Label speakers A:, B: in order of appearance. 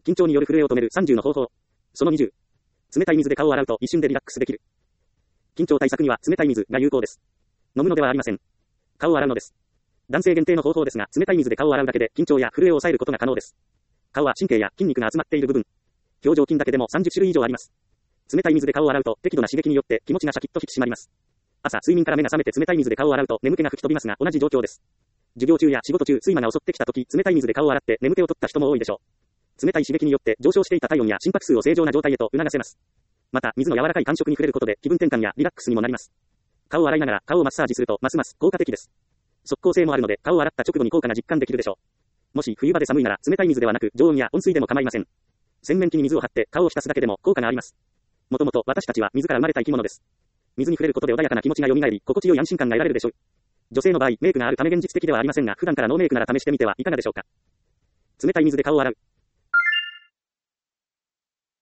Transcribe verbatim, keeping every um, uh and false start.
A: 緊張による震えを止めるさんじゅうの方法。そのにじゅう。冷たい水で顔を洗うと一瞬でリラックスできる。緊張対策には冷たい水が有効です。飲むのではありません。顔を洗うのです。男性限定の方法ですが、冷たい水で顔を洗うだけで緊張や震えを抑えることが可能です。顔は神経や筋肉が集まっている部分。表情筋だけでもさんじゅっしゅるい以上あります。冷たい水で顔を洗うと適度な刺激によって気持ちがシャキッと引き締まります。朝、睡眠から目が覚めて冷たい水で顔を洗うと眠気が吹き飛びますが同じ状況です。授業中や仕事中、睡魔が襲ってきた時、冷たい水で顔を洗って眠気を取った人も多いでしょう。冷たい刺激によって上昇していた体温や心拍数を正常な状態へと促せます。また、水の柔らかい感触に触れることで気分転換やリラックスにもなります。顔を洗いながら顔をマッサージするとますます効果的です。即効性もあるので顔を洗った直後に効果が実感できるでしょう。もし冬場で寒いなら冷たい水ではなく常温や温水でも構いません。洗面器に水を張って顔を浸すだけでも効果があります。もともと私たちは水から生まれた生き物です。水に触れることで穏やかな気持ちが蘇り、心地よい安心感が得られるでしょう。女性の場合、メイクがあるため現実的ではありませんが、普段からノーメイクなら試してみてはいかがでしょうか。冷たい水で顔を洗う。